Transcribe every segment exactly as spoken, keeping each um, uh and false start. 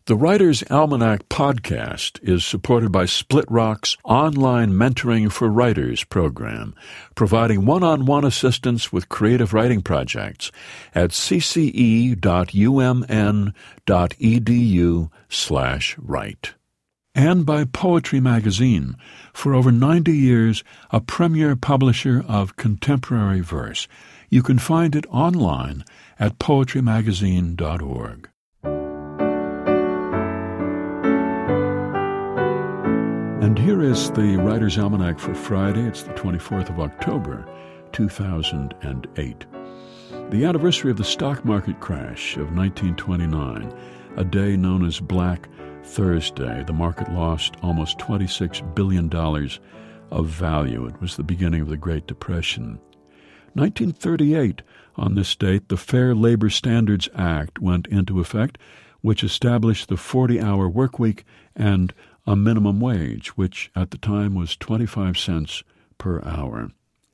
The Writer's Almanac podcast is supported by Split Rock's online Mentoring for Writers program, providing one-on-one assistance with creative writing projects at cce.umn.edu slash write. And by Poetry Magazine, for over ninety years, a premier publisher of contemporary verse. You can find it online at poetry magazine dot org. And here is the Writer's Almanac for Friday. It's the twenty-fourth of October, two thousand eight. The anniversary of the stock market crash of nineteen twenty-nine, a day known as Black Thursday. The market lost almost twenty-six billion dollars of value. It was the beginning of the Great Depression. nineteen thirty-eight, on this date, the Fair Labor Standards Act went into effect, which established the forty-hour workweek and a minimum wage, which at the time was twenty-five cents per hour.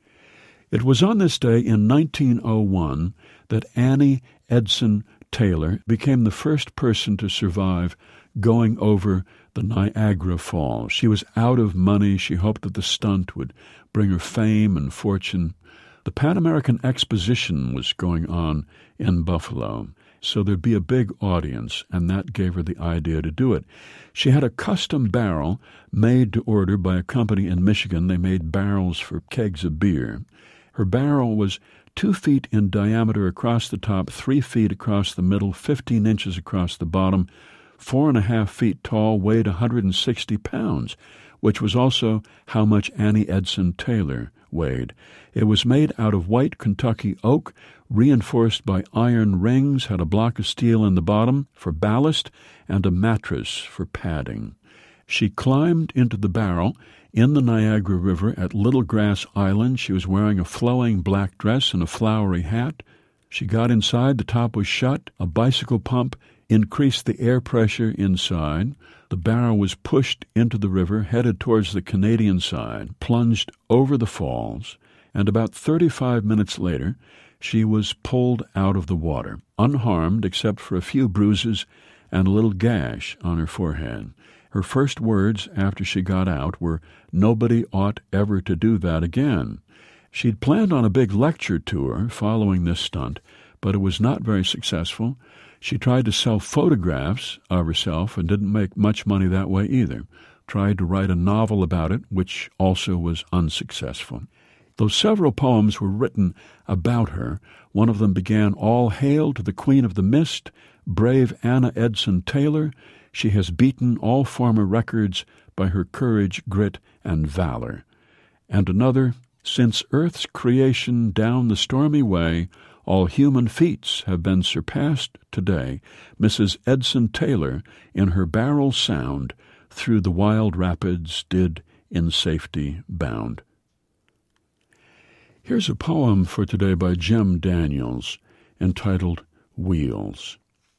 It was on this day in nineteen oh one that Annie Edson Taylor became the first person to survive going over the Niagara Falls. She was out of money. She hoped that the stunt would bring her fame and fortune. The Pan American Exposition was going on in Buffalo, so there'd be a big audience, and that gave her the idea to do it. She had a custom barrel made to order by a company in Michigan. They made barrels for kegs of beer. Her barrel was two feet in diameter across the top, three feet across the middle, fifteen inches across the bottom, four and a half feet tall, weighed one hundred sixty pounds, which was also how much Annie Edson Taylor weighed. It was made out of white Kentucky oak, reinforced by iron rings, had a block of steel in the bottom for ballast and a mattress for padding. She climbed into the barrel in the Niagara River at Little Grass Island. She was wearing a flowing black dress and a flowery hat. She got inside. The top was shut. A bicycle pump increased the air pressure inside. The barrel was pushed into the river, headed towards the Canadian side, plunged over the falls, and about thirty-five minutes later, she was pulled out of the water, unharmed except for a few bruises and a little gash on her forehead. Her first words after she got out were, "Nobody ought ever to do that again." She'd planned on a big lecture tour following this stunt, but it was not very successful. She tried to sell photographs of herself and didn't make much money that way either. Tried to write a novel about it, which also was unsuccessful. Though several poems were written about her, one of them began, "All hail to the Queen of the Mist, brave Anna Edson Taylor. She has beaten all former records by her courage, grit, and valor." And another, "Since earth's creation down the stormy way, all human feats have been surpassed today. Missus Edson Taylor, in her barrel sound, through the wild rapids did in safety bound." Here's a poem for today by Jim Daniels, entitled Wheels.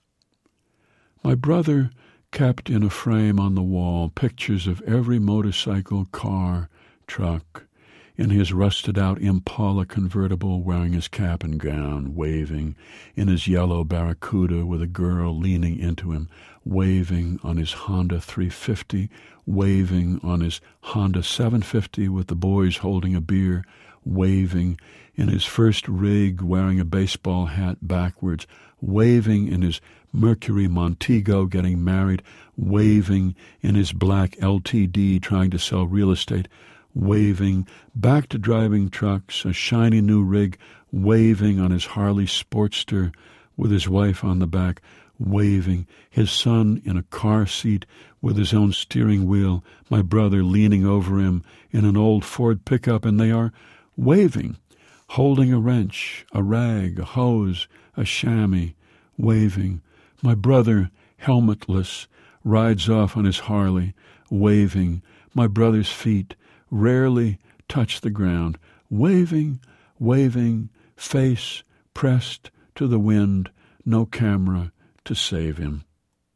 My brother kept in a frame on the wall pictures of every motorcycle, car, truck, in his rusted-out Impala convertible, wearing his cap and gown, waving, in his yellow Barracuda with a girl leaning into him, waving on his Honda three fifty, waving on his Honda seven fifty with the boys holding a beer, waving in his first rig, wearing a baseball hat backwards, waving in his Mercury Montego getting married, waving in his black L T D trying to sell real estate, waving back to driving trucks, a shiny new rig, waving on his Harley Sportster with his wife on the back, waving, his son in a car seat with his own steering wheel, my brother leaning over him in an old Ford pickup, and they are waving, holding a wrench, a rag, a hose, a chamois, waving. My brother, helmetless, rides off on his Harley, waving. My brother's feet rarely touch the ground, waving, waving, face pressed to the wind, no camera to save him.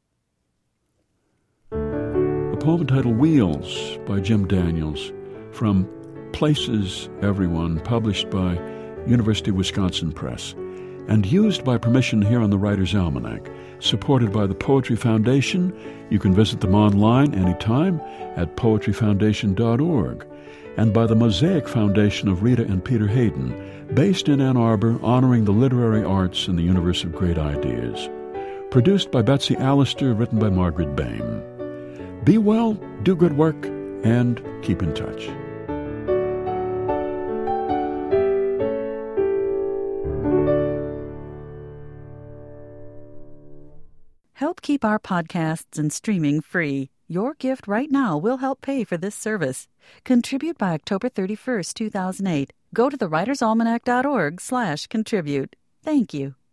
A poem entitled Wheels by Jim Daniels, from Places Everyone, published by University of Wisconsin Press. and used by permission here on the Writer's Almanac. Supported by the Poetry Foundation. You can visit them online anytime at poetry foundation dot org. And by the Mosaic Foundation of Rita and Peter Hayden, based in Ann Arbor, honoring the literary arts in the universe of great ideas. Produced by Betsy Allister, written by Margaret Bain. Be well, do good work, and keep in touch. Help keep our podcasts and streaming free. Your gift right now will help pay for this service. Contribute by October thirty-first, two thousand eight. Go to the writers almanac dot org slash contribute. Thank you.